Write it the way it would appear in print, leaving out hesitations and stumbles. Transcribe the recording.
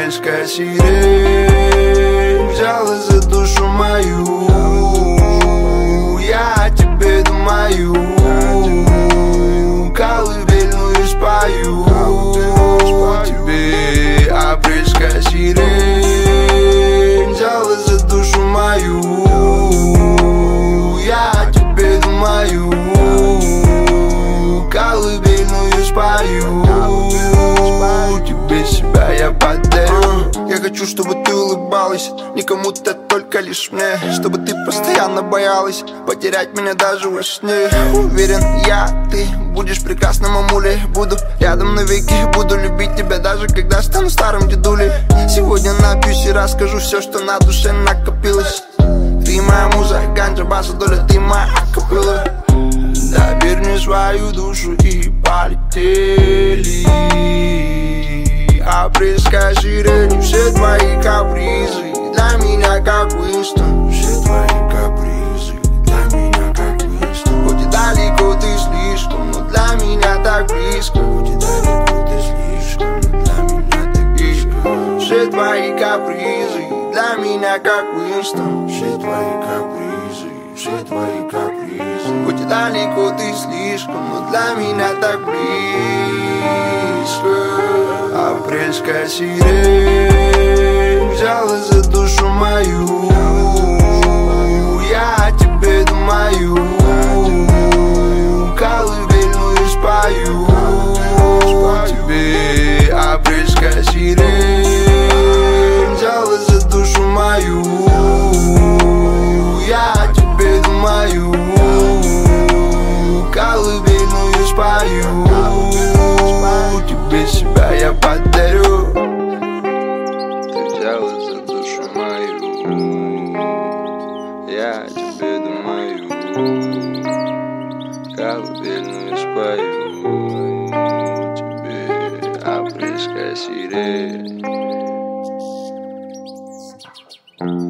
Апрельская сирень взялась за душу мою. Я о тебе думаю, колыбельную спою тебе. Апрельская сирень взялась за душу мою. Я о тебе думаю, колыбельную спою тебе. Себя я подарю. Я хочу, чтобы ты улыбалась не кому-то, только лишь мне. Чтобы ты постоянно боялась потерять меня даже во сне. Уверен, ты будешь прекрасной мамулей. Буду рядом навеки, буду любить тебя даже когда стану старым дедулей. Сегодня напьюсь и расскажу все, что на душе накопилось. Ты моя муза, ганджа, баса, доля, ты моя акапелла. Доверь мне свою душу и полетели. Апрельская сирень, все твои капризы для меня как Уинстон. Все твои капризы для меня как Уинстон. Хоть и далеко ты слишком, но для меня так близко. Хоть и далеко ты слишком, но для меня так близко. Все твои капризы для меня как Уинстон. Все твои капризы, все твои капризы. Хоть и далеко ты слишком, но для меня так близко. Апрельская сирень взялась за душу мою. Я о тебе думаю, колыбельную спою тебе. Апрельская сирень взялась за душу мою. Я о тебе думаю, колыбельную спою тебе. Себя я подарю. Ты взялась за душу мою. Я о тебе думаю, колыбельную спою тебе. Апрельская сирень.